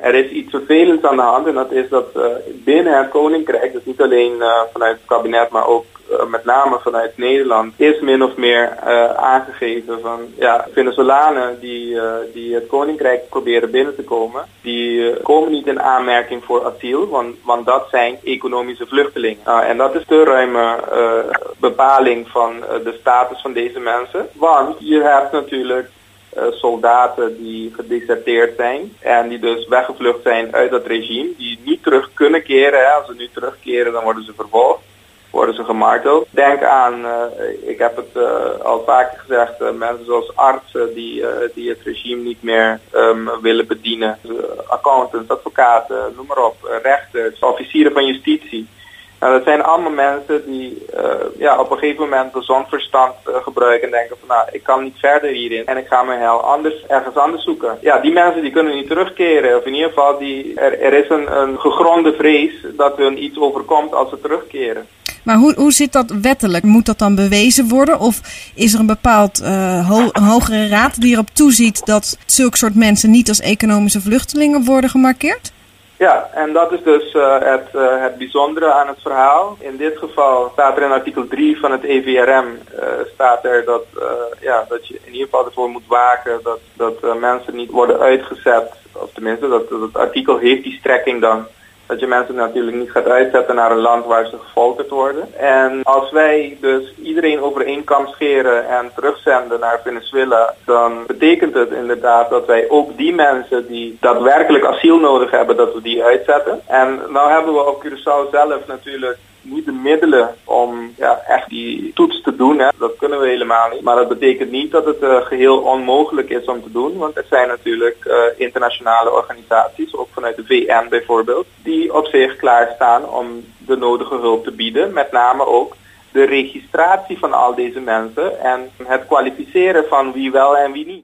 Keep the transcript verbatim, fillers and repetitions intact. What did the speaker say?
er is iets vervelends aan de hand en dat is dat uh, binnen het Koninkrijk, dus niet alleen uh, vanuit het kabinet, maar ook uh, met name vanuit Nederland, is min of meer uh, aangegeven van ja, Venezolanen die, uh, die het Koninkrijk proberen binnen te komen, die uh, komen niet in aanmerking voor asiel, want, want dat zijn economische vluchtelingen. Uh, en dat is de ruime uh, bepaling van uh, de status van deze mensen, want je hebt natuurlijk Uh, soldaten die gedeserteerd zijn en die dus weggevlucht zijn uit dat regime, die niet terug kunnen keren. Hè. Als ze nu terugkeren, dan worden ze vervolgd, worden ze gemarteld. Denk aan, uh, ik heb het uh, al vaker gezegd, uh, mensen zoals artsen die, uh, die het regime niet meer um, willen bedienen. Uh, accountants, advocaten, noem maar op, uh, rechters, officieren van justitie. Nou, dat zijn allemaal mensen die uh, ja, op een gegeven moment gezond verstand uh, gebruiken en denken van nou, ik kan niet verder hierin en ik ga mijn hel anders, ergens anders zoeken. Ja, die mensen die kunnen niet terugkeren. Of in ieder geval, die, er, er is een, een gegronde vrees dat hun iets overkomt als ze terugkeren. Maar hoe, hoe zit dat wettelijk? Moet dat dan bewezen worden? Of is er een bepaald uh, ho- een hogere raad die erop toeziet dat zulke soort mensen niet als economische vluchtelingen worden gemarkeerd? Ja, en dat is dus uh, het, uh, het bijzondere aan het verhaal. In dit geval staat er in artikel drie van het E V R M uh, staat er dat, uh, ja, dat je in ieder geval ervoor moet waken dat, dat uh, mensen niet worden uitgezet. Of tenminste, dat, dat het artikel heeft die strekking dan. Dat je mensen natuurlijk niet gaat uitzetten naar een land waar ze gefolterd worden. En als wij dus iedereen over één kam scheren en terugzenden naar Venezuela, dan betekent het inderdaad dat wij ook die mensen die daadwerkelijk asiel nodig hebben, dat we die uitzetten. En nou hebben we op Curaçao zelf natuurlijk niet de middelen om ja, echt die toets te doen. Hè. Dat kunnen we helemaal niet. Maar dat betekent niet dat het uh, geheel onmogelijk is om te doen. Want er zijn natuurlijk uh, internationale organisaties, ook vanuit de V N bijvoorbeeld, die op zich klaarstaan om de nodige hulp te bieden. Met name ook de registratie van al deze mensen en het kwalificeren van wie wel en wie niet.